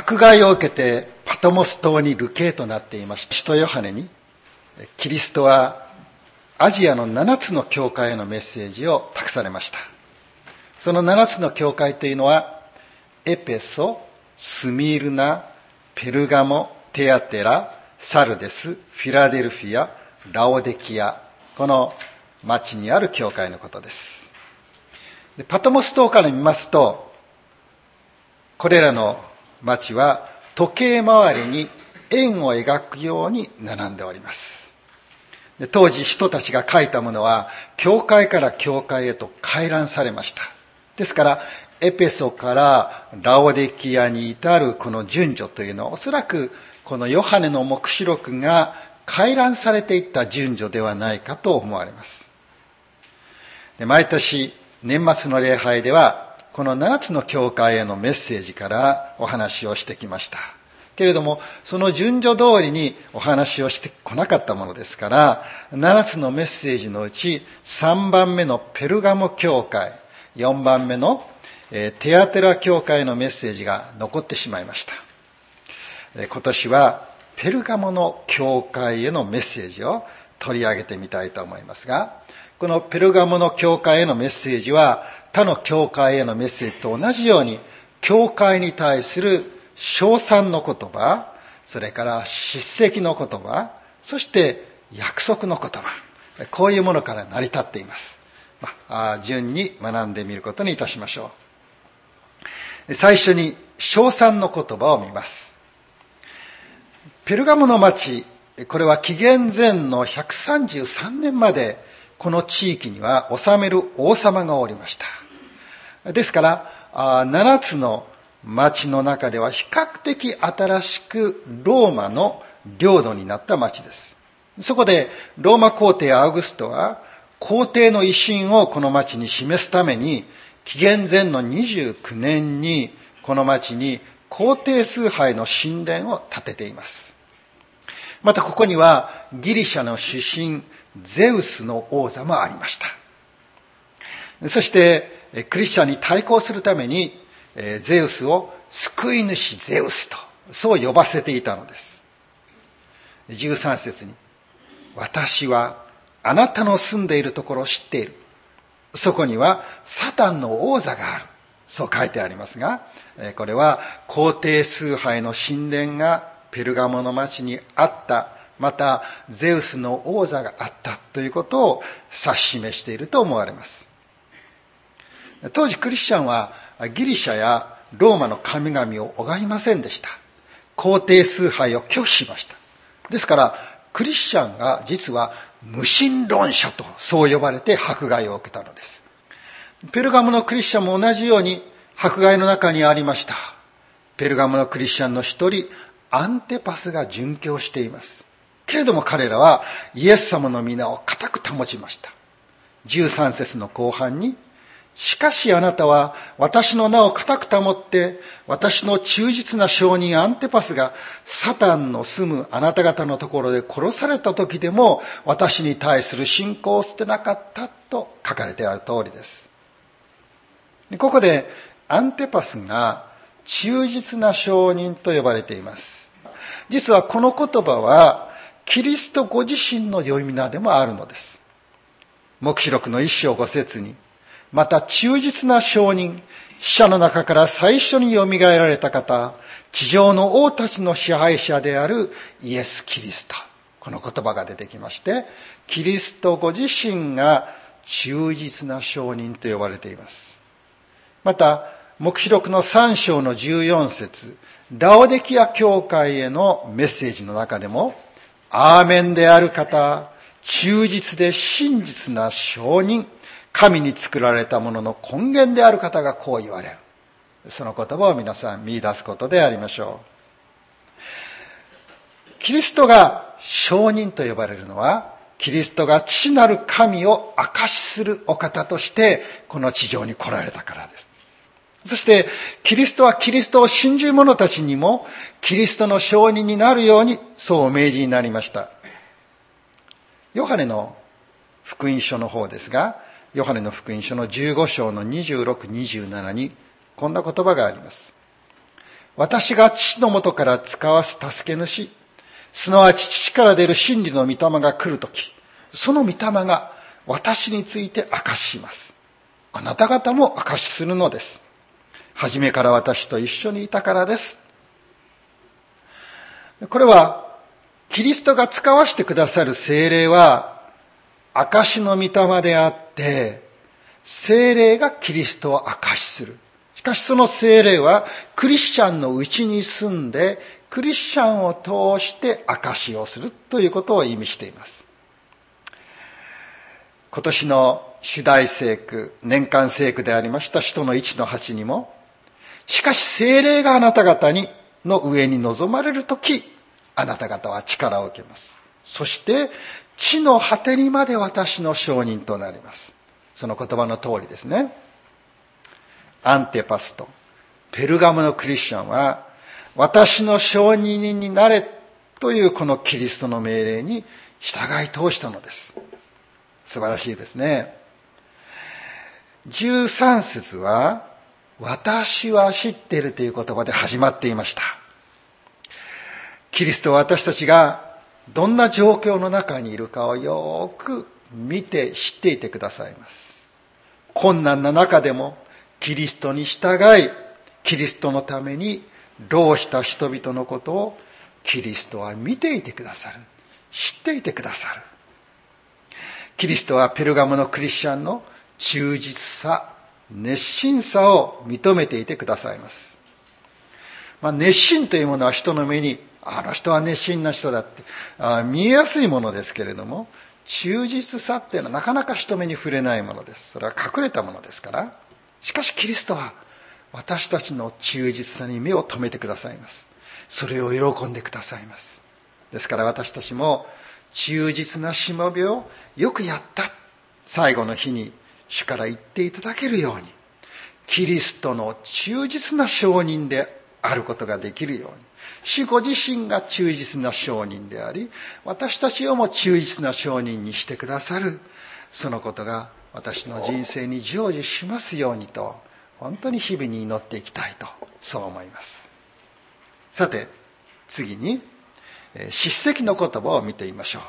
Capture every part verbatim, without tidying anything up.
迫害を受けてパトモス島に流刑となっていました使徒ヨハネに、キリストはアジアの七つの教会へのメッセージを託されました。その七つの教会というのは、エペソ、スミールナ、ペルガモ、テアテラ、サルデス、フィラデルフィア、ラオデキア、この町にある教会のことです。で、パトモス島から見ますと、これらの町は時計回りに円を描くように並んでおります。で、当時人たちが書いたものは教会から教会へと回覧されました。ですからエペソからラオデキアに至るこの順序というのは、おそらくこのヨハネの黙示録が回覧されていった順序ではないかと思われます。で、毎年年末の礼拝ではこの七つの教会へのメッセージからお話をしてきました。けれども、その順序通りにお話をしてこなかったものですから、七つのメッセージのうちさんばんめのペルガモ教会、よんばんめのテアテラ教会のメッセージが残ってしまいました。今年はペルガモの教会へのメッセージを取り上げてみたいと思いますが、このペルガモの教会へのメッセージは他の教会へのメッセージと同じように、教会に対する称賛の言葉、それから叱責の言葉、そして約束の言葉、こういうものから成り立っています。まあ、順に学んでみることにいたしましょう。最初に称賛の言葉を見ます。ペルガモの町、これは紀元前のひゃくさんじゅうさんねんまでこの地域には治める王様がおりました。ですから七つの町の中では比較的新しくローマの領土になった町です。そこでローマ皇帝アウグストは皇帝の威信をこの町に示すために、紀元前のにじゅうきゅうねんにこの町に皇帝崇拝の神殿を建てています。またここにはギリシャの主神ゼウスの王座もありました。そしてクリスチャンに対抗するためにゼウスを救い主ゼウスとそう呼ばせていたのです。じゅうさん節に、私はあなたの住んでいるところを知っている。そこにはサタンの王座がある。そう書いてありますが、これは皇帝崇拝の神殿がペルガモの町にあった、またゼウスの王座があったということを指し示していると思われます。当時クリスチャンはギリシャやローマの神々を拝みませんでした。皇帝崇拝を拒否しました。ですからクリスチャンが実は無神論者とそう呼ばれて迫害を受けたのです。ペルガモのクリスチャンも同じように迫害の中にありました。ペルガモのクリスチャンの一人アンテパスが殉教しています。けれども彼らはイエス様の皆を固く保ちました。じゅうさん節の後半に、しかしあなたは私の名を固く保って、私の忠実な証人アンテパスがサタンの住むあなた方のところで殺された時でも私に対する信仰を捨てなかったと書かれてある通りです。ここでアンテパスが忠実な証人と呼ばれています。実はこの言葉はキリストご自身の呼び名でもあるのです。黙示録の一章五節に、また忠実な証人、死者の中から最初によみがえられた方、地上の王たちの支配者であるイエス・キリスト、この言葉が出てきまして、キリストご自身が忠実な証人と呼ばれています。また黙示録のさん章のじゅうよん節、ラオデキア教会へのメッセージの中でも、アーメンである方、忠実で真実な証人、神に作られたものの根源である方がこう言われる。その言葉を皆さん見出すことでありましょう。キリストが証人と呼ばれるのは、キリストが父なる神を証しするお方としてこの地上に来られたからです。そしてキリストはキリストを信じる者たちにもキリストの証人になるようにそうお命じになりました。ヨハネの福音書の方ですが、ヨハネの福音書のじゅうご章のにじゅうろく、にじゅうななにこんな言葉があります。 私が父の元から使わす助け主、すなわち父から出る真理の御霊が来るとき、その御霊が私について証しします。あなた方も証しするのです。初めから私と一緒にいたからです。これは、キリストが使わしてくださる聖霊は、証しの御霊であって、聖霊がキリストを証しする。しかしその聖霊は、クリスチャンのうちに住んで、クリスチャンを通して証しをするということを意味しています。今年の主題聖句、年間聖句でありました使徒のいちのはちにも、しかし聖霊があなた方にの上に臨まれるとき、あなた方は力を受けます。そして地の果てにまで私の証人となります。その言葉の通りですね。アンテパスト、ペルガムのクリスチャンは、私の証人になれというこのキリストの命令に従い通したのです。素晴らしいですね。じゅうさん節は、私は知っているという言葉で始まっていました。キリストは私たちがどんな状況の中にいるかをよく見て知っていてくださいます。困難な中でもキリストに従い、キリストのために労した人々のことをキリストは見ていてくださる。知っていてくださる。キリストはペルガモのクリスチャンの忠実さ、熱心さを認めていてくださいます。まあ、熱心というものは人の目に、あの人は熱心な人だってあ見えやすいものですけれども、忠実さっていうのはなかなか人目に触れないものです。それは隠れたものですから。しかしキリストは私たちの忠実さに目を留めてくださいます。それを喜んでくださいます。ですから私たちも忠実なしもべをよくやった最後の日に主から言っていただけるように、キリストの忠実な証人であることができるように、主ご自身が忠実な証人であり、私たちをも忠実な証人にしてくださる、そのことが私の人生に成就しますようにと、本当に日々に祈っていきたいと、そう思います。さて、次に叱責の言葉を見てみましょう。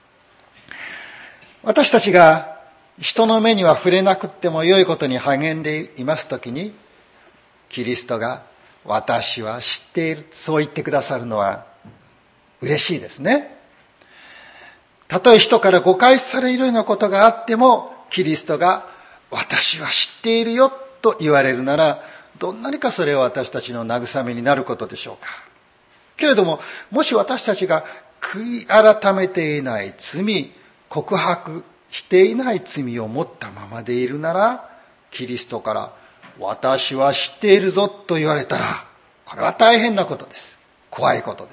私たちが人の目には触れなくっても良いことに励んでいますときに、キリストが私は知っている、そう言ってくださるのは嬉しいですね。たとえ人から誤解されるようなことがあっても、キリストが私は知っているよと言われるなら、どんなにかそれは私たちの慰めになることでしょうか。けれども、もし私たちが悔い改めていない罪、告白していない罪を持ったままでいるなら、キリストから私は知っているぞと言われたら、これは大変なことです。怖いことです。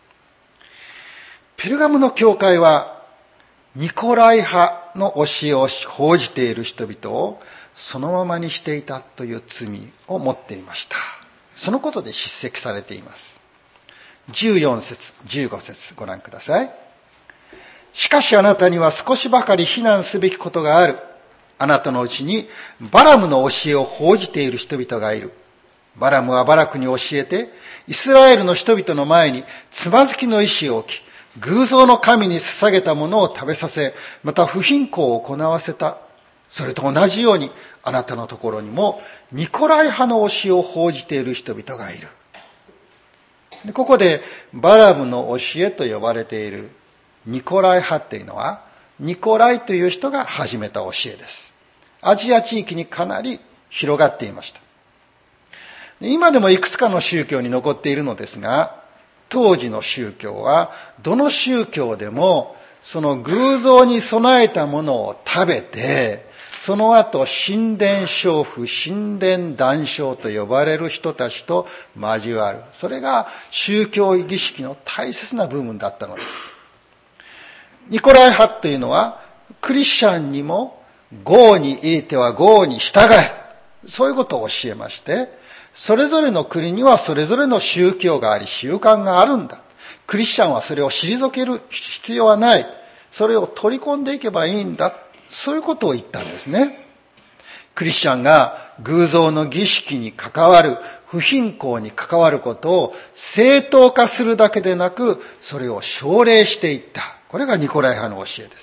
ペルガムの教会はニコライ派の教えを報じている人々をそのままにしていたという罪を持っていました。そのことで叱責されています。じゅうよん節、じゅうご節ご覧ください。しかしあなたには少しばかり非難すべきことがある。あなたのうちにバラムの教えを報じている人々がいる。バラムはバラクに教えて、イスラエルの人々の前につまずきの石を置き、偶像の神に捧げたものを食べさせ、また不貧困を行わせた。それと同じように、あなたのところにもニコライ派の教えを報じている人々がいる。でここでバラムの教えと呼ばれているニコライ派っていうのは、ニコライという人が始めた教えです。アジア地域にかなり広がっていました。今でもいくつかの宗教に残っているのですが、当時の宗教はどの宗教でもその偶像に備えたものを食べて、その後神殿娼婦、神殿談笑と呼ばれる人たちと交わる。それが宗教儀式の大切な部分だったのです。ニコライ派というのはクリスチャンにも業に入れては業に従え、そういうことを教えまして、それぞれの国にはそれぞれの宗教があり習慣があるんだ。クリスチャンはそれを退ける必要はない。それを取り込んでいけばいいんだ。そういうことを言ったんですね。 クリスチャンが偶像の儀式に関わる、不信仰に関わることを正当化するだけでなく、それを奨励していった。これがニコライ派の教えです。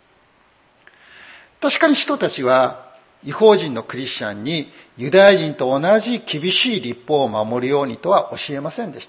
確かに人たちは異邦人のクリスチャンにユダヤ人と同じ厳しい律法を守るようにとは教えませんでした。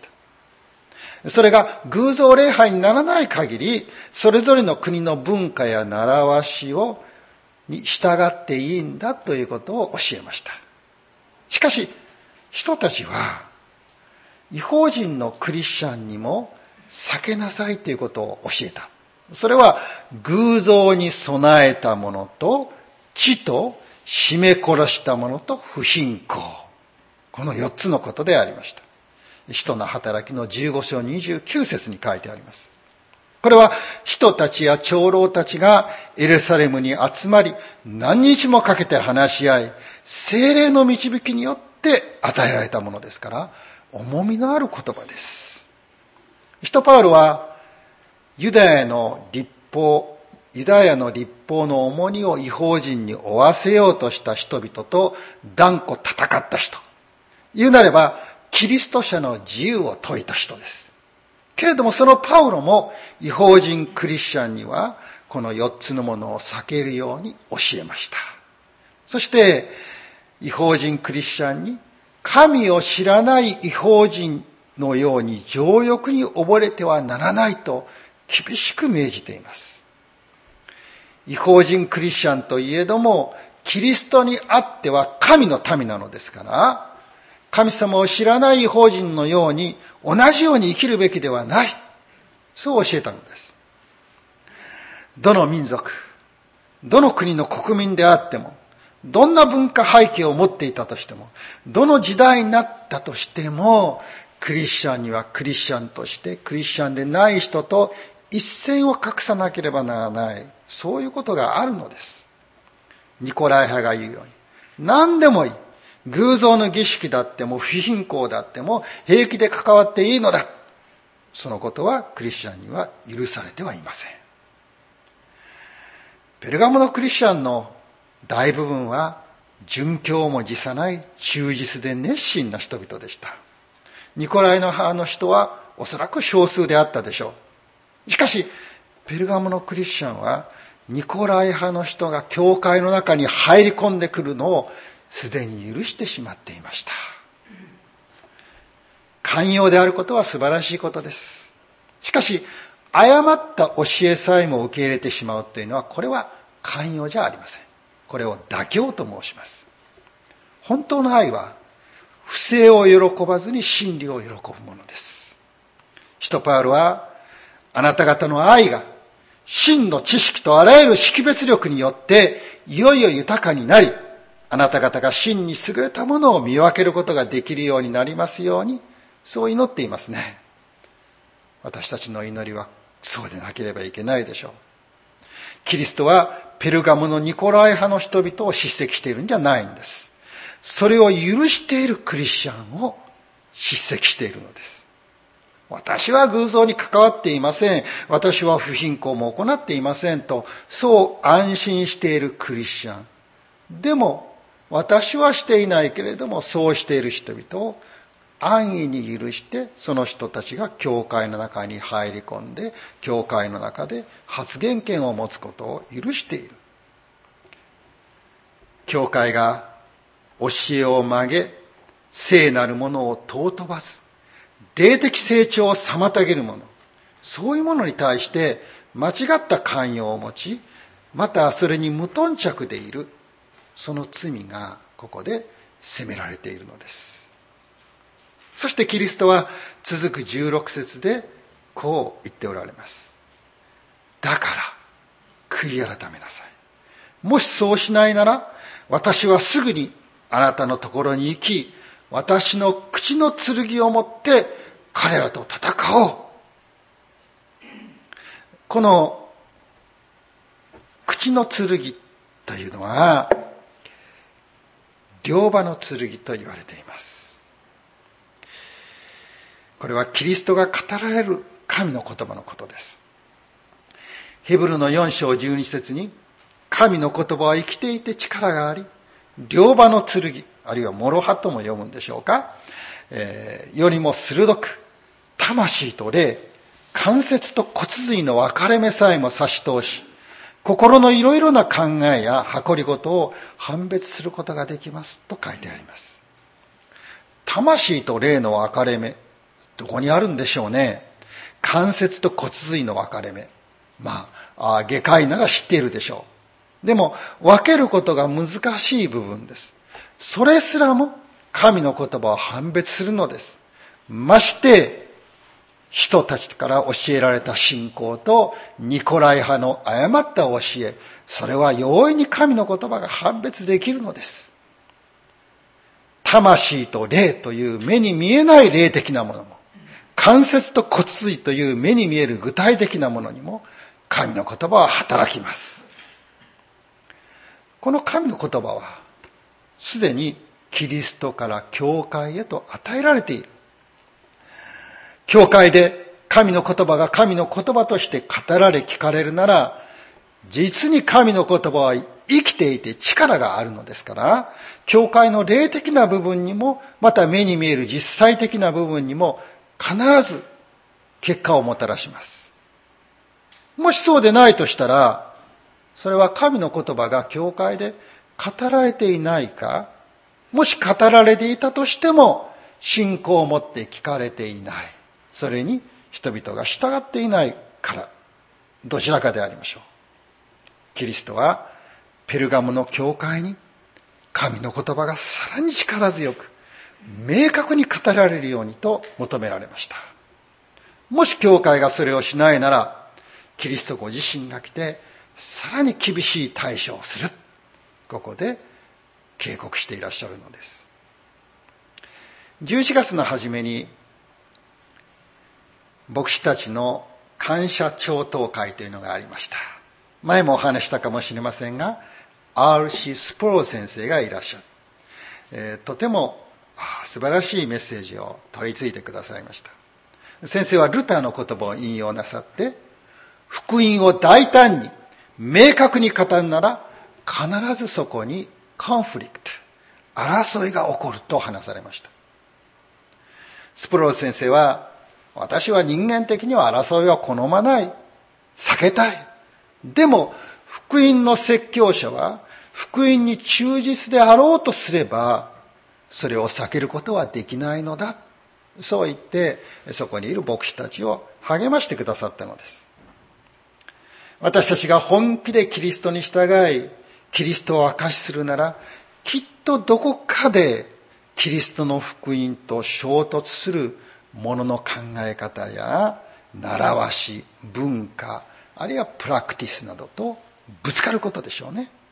それが偶像礼拝にならない限り、それぞれの国の文化や習わしをに従っていいんだということを教えました。しかし、人たちは異邦人のクリスチャンにも避けなさいということを教えた。それは偶像に備えたものと地と絞め殺したものと不信仰。この四つのことでありました。使徒の働きのじゅうご章にじゅうきゅう節に書いてあります。これは人たちや長老たちがエルサレムに集まり、何日もかけて話し合い、聖霊の導きによって与えられたものですから、重みのある言葉です。使徒パウロはユダヤの律法、ユダヤの律法の重荷を異邦人に負わせようとした人々と断固戦った人。言うなれば、キリスト者の自由を説いた人です。けれどもそのパウロも異邦人クリスチャンにはこの四つのものを避けるように教えました。そして異邦人クリスチャンに神を知らない異邦人のように情欲に溺れてはならないと厳しく命じています。異邦人クリスチャンといえどもキリストにあっては神の民なのですから、神様を知らない異邦人のように同じように生きるべきではない。そう教えたのです。どの民族、どの国の国民であっても、どんな文化背景を持っていたとしても、どの時代になったとしても、クリスチャンにはクリスチャンとして、クリスチャンでない人と一線を画さなければならない。そういうことがあるのです。ニコライ派が言うように、何でもいい。偶像の儀式だっても不信仰だっても平気で関わっていいのだ。そのことはクリスチャンには許されてはいません。ペルガモのクリスチャンの大部分は殉教も辞さない忠実で熱心な人々でした。ニコライの派の人はおそらく少数であったでしょう。しかしペルガモのクリスチャンはニコライ派の人が教会の中に入り込んでくるのをすでに許してしまっていました。寛容であることは素晴らしいことです。しかし誤った教えさえも受け入れてしまうというのは、これは寛容じゃありません。これを妥協と申します。本当の愛は不正を喜ばずに真理を喜ぶものです。使徒パウロは、あなた方の愛が真の知識とあらゆる識別力によっていよいよ豊かになり、あなた方が真に優れたものを見分けることができるようになりますように、そう祈っていますね。私たちの祈りはそうでなければいけないでしょう。キリストはペルガモのニコライ派の人々を叱責しているんじゃないんです。それを許しているクリスチャンを叱責しているのです。私は偶像に関わっていません。私は不信仰も行っていませんと、そう安心しているクリスチャン。でも、私はしていないけれども、そうしている人々を安易に許して、その人たちが教会の中に入り込んで、教会の中で発言権を持つことを許している。教会が教えを曲げ、聖なるものを尊ばず、霊的成長を妨げるもの、そういうものに対して間違った寛容を持ち、またそれに無頓着でいる、その罪がここで責められているのです。そしてキリストは続くじゅうろく節でこう言っておられます。だから悔い改めなさい。もしそうしないなら、私はすぐにあなたのところに行き、私の口の剣を持って彼らと戦おう。この口の剣というのは両刃の剣と言われています。これはキリストが語られる神の言葉のことです。ヘブルのよん章じゅうに節に、神の言葉は生きていて力があり、 両刃の剣、あるいは諸刃とも読むんでしょうか、えー、よりも鋭く、魂と霊、関節と骨髄の分かれ目さえも差し通し、心のいろいろな考えや計りごとを判別することができますと書いてあります。魂と霊の分かれ目、どこにあるんでしょうね。関節と骨髄の分かれ目。まあ、あ外科医なら知っているでしょう。でも、分けることが難しい部分です。それすらも神の言葉を判別するのです。まして、人たちから教えられた信仰とニコライ派の誤った教え、それは容易に神の言葉が判別できるのです。魂と霊という目に見えない霊的なものも、関節と骨髄という目に見える具体的なものにも神の言葉は働きます。この神の言葉はすでにキリストから教会へと与えられている。教会で神の言葉が神の言葉として語られ聞かれるなら、実に神の言葉は生きていて力があるのですから、教会の霊的な部分にも、また目に見える実際的な部分にも必ず結果をもたらします。もしそうでないとしたら、それは神の言葉が教会で語られていないか、もし語られていたとしても信仰を持って聞かれていない。それに人々が従っていないから、どちらかでありましょう。キリストはペルガムの教会に神の言葉がさらに力強く明確に語られるようにと求められました。もし教会がそれをしないなら、キリストご自身が来てさらに厳しい対処をする、ここで警告していらっしゃるのです。じゅういちがつの初めに牧師たちの感謝聴祷会というのがありました。前もお話したかもしれませんが、 アール シー スプロー先生がいらっしゃる、えー、とても素晴らしいメッセージを取り次いでくださいました。先生はルターの言葉を引用なさって、福音を大胆に明確に語るなら必ずそこにコンフリクト、争いが起こると話されました。スプロー先生は、私は人間的には争いは好まない、避けたい。でも福音の説教者は福音に忠実であろうとすればそれを避けることはできないのだ、そう言ってそこにいる牧師たちを励ましてくださったのです。私たちが本気でキリストに従いキリストを証しするなら、きっとどこかでキリストの福音と衝突するものの考え方や習わし、文化、あるいはプラクティスなどとぶつかることでしょうね。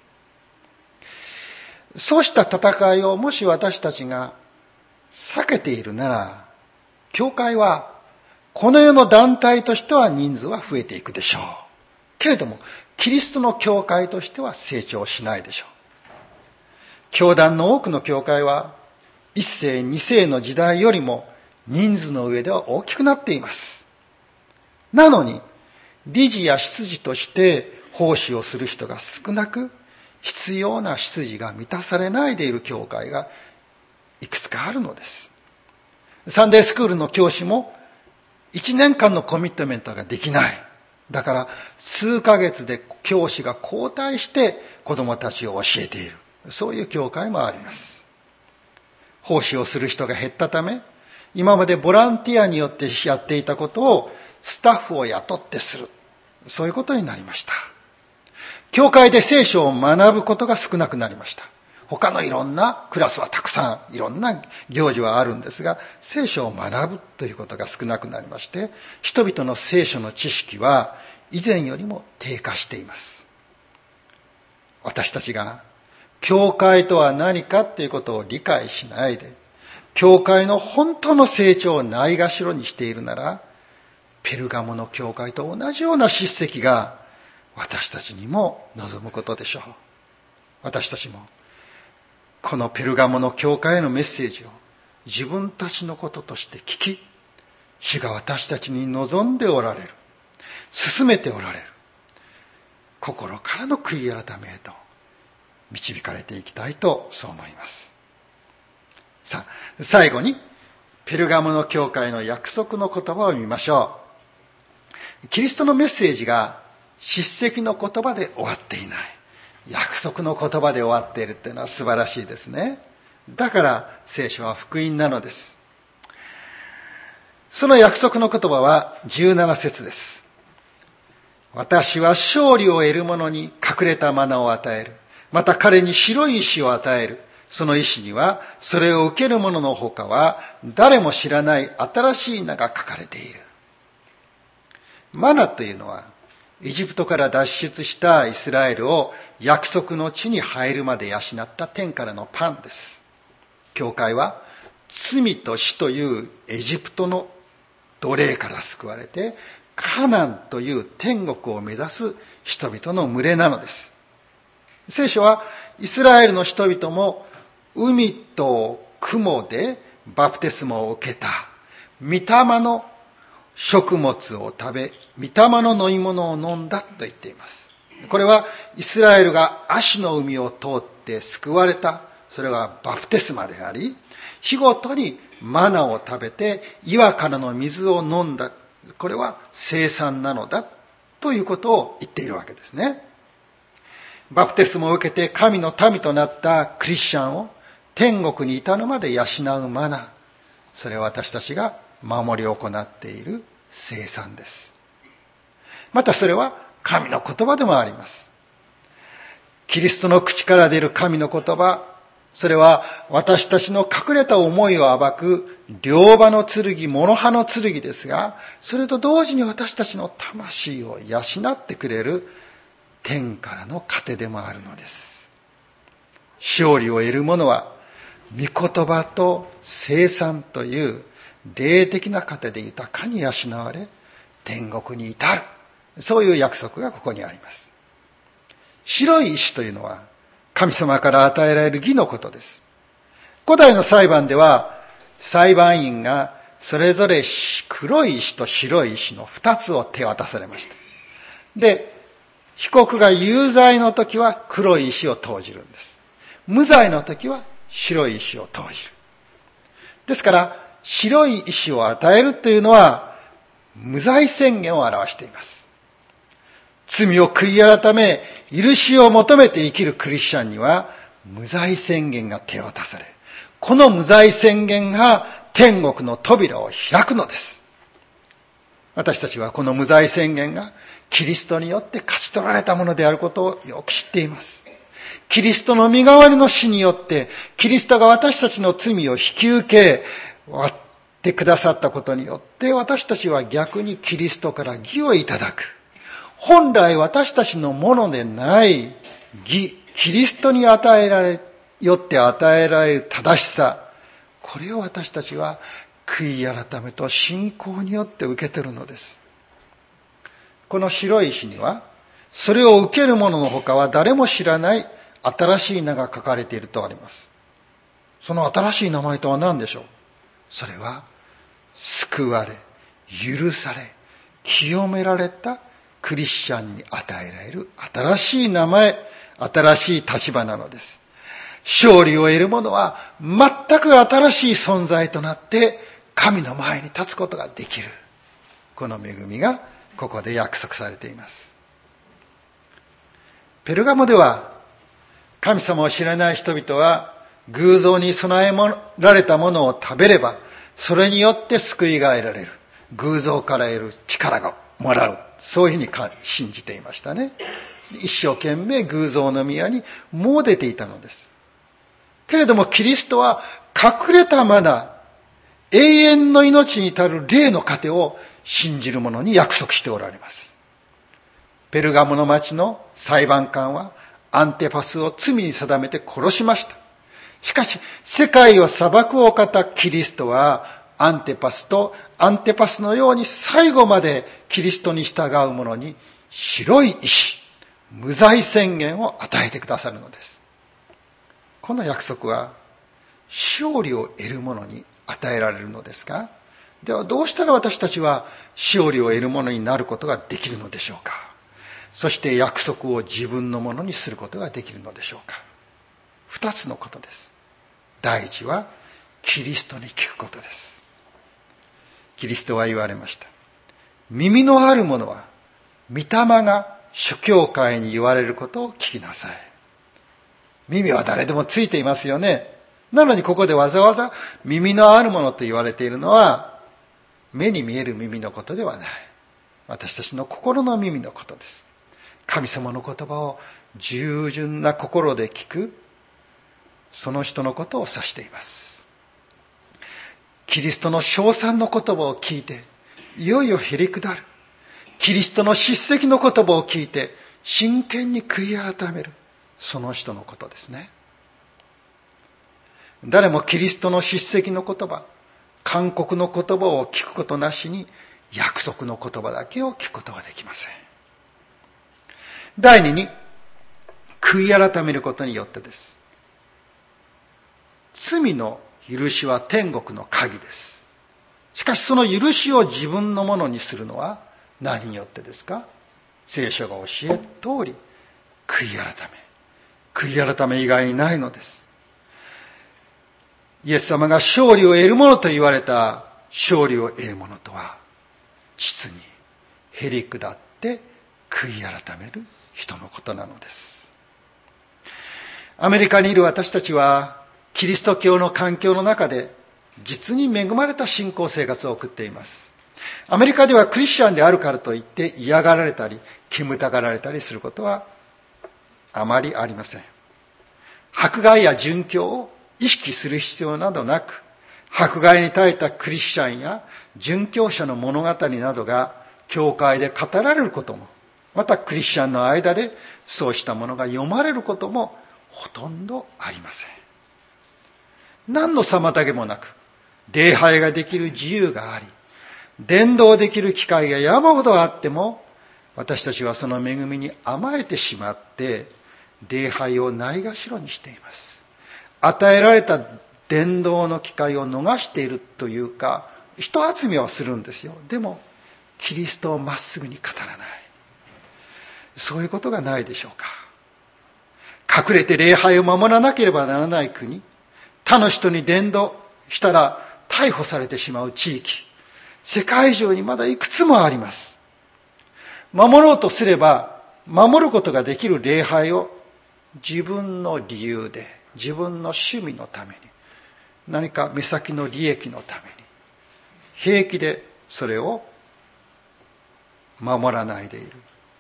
そうした戦いをもし私たちが避けているなら、教会はこの世の団体としては人数は増えていくでしょう。けれどもキリストの教会としては成長しないでしょう。教団の多くの教会は一世二世の時代よりも人数の上では大きくなっています。なのに理事や執事として奉仕をする人が少なく、必要な執事が満たされないでいる教会がいくつかあるのです。サンデースクールの教師もいちねんかんのコミットメントができない。だから数ヶ月で教師が交代して子どもたちを教えている、そういう教会もあります。奉仕をする人が減ったため、今までボランティアによってやっていたことをスタッフを雇ってする、そういうことになりました。教会で聖書を学ぶことが少なくなりました。他のいろんなクラスはたくさん、いろんな行事はあるんですが、聖書を学ぶということが少なくなりまして、人々の聖書の知識は以前よりも低下しています。私たちが教会とは何かということを理解しないで、教会の本当の成長をないがしろにしているなら、ペルガモの教会と同じような叱責が私たちにも望むことでしょう。私たちもこのペルガモの教会へのメッセージを自分たちのこととして聞き、主が私たちに望んでおられる、進めておられる心からの悔い改めへと導かれていきたいとそう思います。さあ、最後にペルガモの教会の約束の言葉を見ましょう。キリストのメッセージが叱責の言葉で終わっていない。約束の言葉で終わっているっていうのは素晴らしいですね。だから聖書は福音なのです。その約束の言葉はじゅうなな節です。私は勝利を得る者に隠れたマナを与える。また彼に白い石を与える。その石にはそれを受ける者のほかは誰も知らない新しい名が書かれている。マナというのはエジプトから脱出したイスラエルを約束の地に入るまで養った天からのパンです。教会は罪と死というエジプトの奴隷から救われてカナンという天国を目指す人々の群れなのです。聖書はイスラエルの人々も海と雲でバプテスマを受けた御霊の食物を食べ、御霊の飲み物を飲んだと言っています。これはイスラエルがアシの海を通って救われた、それがバプテスマであり、日ごとにマナを食べて岩からの水を飲んだ、これは聖餐なのだということを言っているわけですね。バプテスマを受けて神の民となったクリスチャンを天国に至るまで養うマナ、それは私たちが守り行っている聖餐です。またそれは神の言葉でもあります。キリストの口から出る神の言葉、それは私たちの隠れた思いを暴く両刃の剣、物刃の剣ですが、それと同時に私たちの魂を養ってくれる天からの糧でもあるのです。勝利を得る者は御言葉と聖餐という霊的な糧で豊かに養われ天国に至る、そういう約束がここにあります。白い石というのは神様から与えられる義のことです。古代の裁判では裁判員がそれぞれ黒い石と白い石の二つを手渡されました。で、被告が有罪の時は黒い石を投じるんです。無罪の時は白い石を投じる。ですから白い石を与えるというのは無罪宣言を表しています。罪を悔い改め許しを求めて生きるクリスチャンには無罪宣言が手渡され、この無罪宣言が天国の扉を開くのです。私たちはこの無罪宣言がキリストによって勝ち取られたものであることをよく知っています。キリストの身代わりの死によってキリストが私たちの罪を引き受け割ってくださったことによって私たちは逆にキリストから義をいただく。本来私たちのものでない義、キリストに与えられ、よって与えられる正しさ、これを私たちは悔い改めと信仰によって受け取るのです。この白い石には、それを受ける者のほかは誰も知らない新しい名が書かれているとあります。その新しい名前とは何でしょう？それは、救われ、許され、清められたクリスチャンに与えられる新しい名前、新しい立場なのです。勝利を得る者は全く新しい存在となって神の前に立つことができる。この恵みがここで約束されています。ペルガモでは神様を知らない人々は偶像に備えられたものを食べればそれによって救いが得られる。偶像から得る力がもらう。そういうふうに信じていましたね。一生懸命偶像の宮に詣でていたのです。けれどもキリストは隠れたマナ、永遠の命に至る霊の糧を信じる者に約束しておられます。ペルガモの町の裁判官はアンテパスを罪に定めて殺しました。しかし世界を裁くお方キリストはアンテパスとアンテパスのように最後までキリストに従う者に白い石、無罪宣言を与えてくださるのです。この約束は勝利を得る者に与えられるのですが、ではどうしたら私たちは勝利を得る者になることができるのでしょうか。そして約束を自分のものにすることができるのでしょうか。 二つのことです。第一はキリストに聞くことです。キリストは言われました。耳のある者は御霊が諸教会に言われることを聞きなさい。耳は誰でもついていますよね。なのにここでわざわざ耳のあるものと言われているのは、目に見える耳のことではない。私たちの心の耳のことです。神様の言葉を従順な心で聞く、その人のことを指しています。キリストの称賛の言葉を聞いて、いよいよへりくだる。キリストの叱責の言葉を聞いて、真剣に悔い改める。その人のことですね。誰もキリストの叱責の言葉、勧告の言葉を聞くことなしに、約束の言葉だけを聞くことができません。第二に、悔い改めることによってです。罪の許しは天国の鍵です。しかしその許しを自分のものにするのは何によってですか？聖書が教える通り、悔い改め。悔い改め以外にないのです。イエス様が勝利を得るものと言われた勝利を得るものとは、実にへりくだって悔い改める人のことなのです。アメリカにいる私たちは、キリスト教の環境の中で実に恵まれた信仰生活を送っています。アメリカではクリスチャンであるからといって嫌がられたり煙たがられたりすることはあまりありません。迫害や殉教を意識する必要などなく、迫害に耐えたクリスチャンや殉教者の物語などが教会で語られることも、またクリスチャンの間でそうしたものが読まれることもほとんどありません。何の妨げもなく礼拝ができる自由があり、伝道できる機会が山ほどあっても、私たちはその恵みに甘えてしまって礼拝をないがしろにしています。与えられた伝道の機会を逃しているというか、人集めはするんですよ。でもキリストをまっすぐに語らない。そういうことがないでしょうか。隠れて礼拝を守らなければならない国、他の人に伝道したら逮捕されてしまう地域、世界中にまだいくつもあります。守ろうとすれば守ることができる礼拝を自分の理由で、自分の趣味のために、何か目先の利益のために平気でそれを守らないでいる。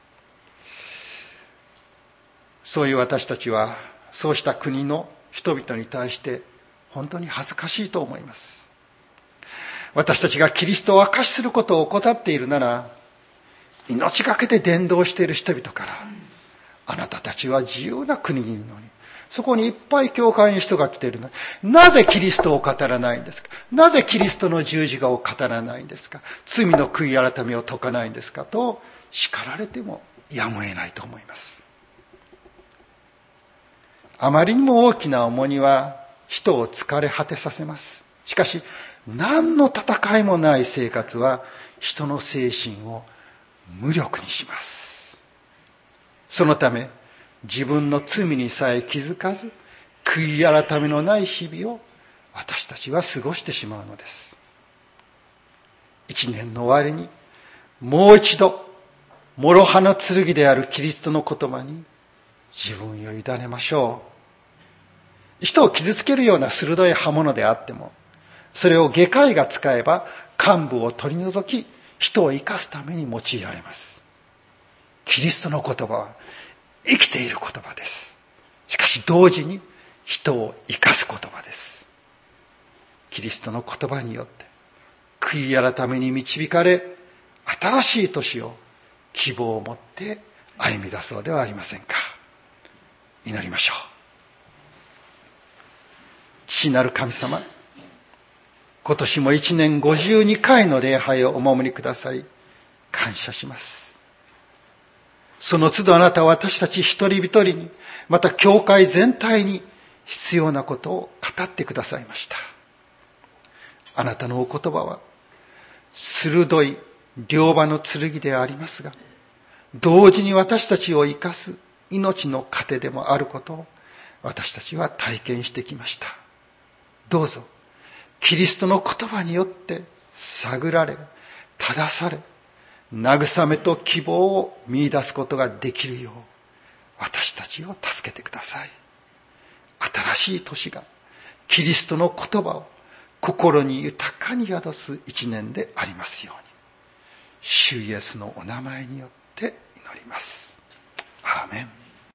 そういう私たちはそうした国の人々に対して本当に恥ずかしいと思います。私たちがキリストを証しすることを怠っているなら、命がけで伝道している人々から、あなたたちは自由な国にいるのに、そこにいっぱい教会に人が来ているのに、なぜキリストを語らないんですか？なぜキリストの十字架を語らないんですか？罪の悔い改めを説かないんですか？と叱られてもやむを得ないと思います。あまりにも大きな重荷は人を疲れ果てさせます。しかし何の戦いもない生活は人の精神を無力にします。そのため自分の罪にさえ気づかず、悔い改めのない日々を私たちは過ごしてしまうのです。一年の終わりにもう一度諸刃の剣であるキリストの言葉に自分を委ねましょう。人を傷つけるような鋭い刃物であっても、それを外科医が使えば患部を取り除き、人を生かすために用いられます。キリストの言葉は生きている言葉です。しかし同時に人を生かす言葉です。キリストの言葉によって悔い改めに導かれ、新しい年を希望を持って歩み出そうではありませんか。祈りましょう。父なる神様、今年も一年ごじゅうにかいの礼拝をお守りくださり感謝します。その都度あなたは私たち一人一人に、また教会全体に必要なことを語ってくださいました。あなたのお言葉は鋭い両刃の剣でありますが、同時に私たちを生かす命の糧でもあることを私たちは体験してきました。どうぞキリストの言葉によって探られ、正され、慰めと希望を見出すことができるよう私たちを助けてください。新しい年がキリストの言葉を心に豊かに宿す一年でありますように、主イエスのお名前によって祈ります。アーメン。